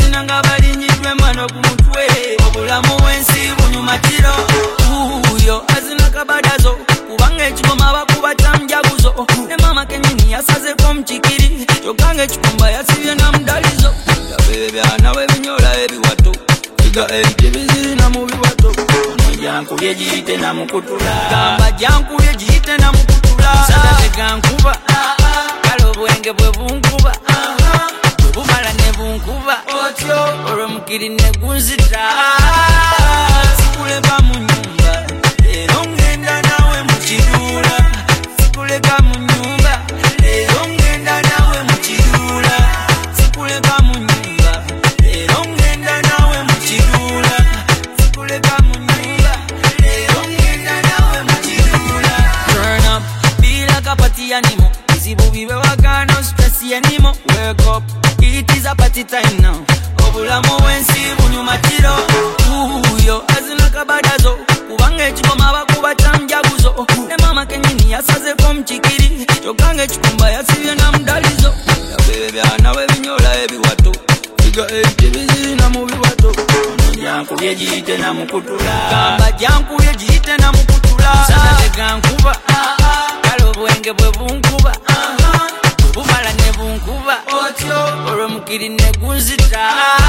nanga balinyidwe mano ku mutwe obulamu wensi bunyumatiro uyo azina kabadazo kubanga ekigoma bakuba tamjaguzo ne mama kenyini yasazeko mukikiri kyogange ekikumba yasibye namudalizo yabebyana webinyola ebiwato iga ebijibiziri namubiwato jankubye jiyite namukutula gamba jankubye jiyite namukutula sadate nkuba kalo bwenge bwe bunkuba bumala ne bunkuba otyo olwomukiri ne gunzita sikuleka mu nyumba ero ngenda nawe mu kiduula sikuleka mu nyumba ero ngenda nawe mu kiduula sikuleka mu nyumba ero ngenda nawe mu kiduula sikuleka mu nyumba ero ngenda nawe mu kiduula turn up be like a party animal izibu bibe wagano stress anymore wake up it is a party time now obulamu wensi bunyumatiro uyo azina kabadazo kubanga ekigoma bakuba tamjaguzo ne mama kenyini yasazeko mukikiri kyogange ekikumba yasibye namudalizo yabebyana webinyola ebiwato iga ebijibiziri namubiwato jankubye jiyite namukutula gamba jankubye jiyite namukutula sadate nkuba kalo bwenge bwe bunkuba bumala ne bunkuba otyo olwomukiri ne gunzita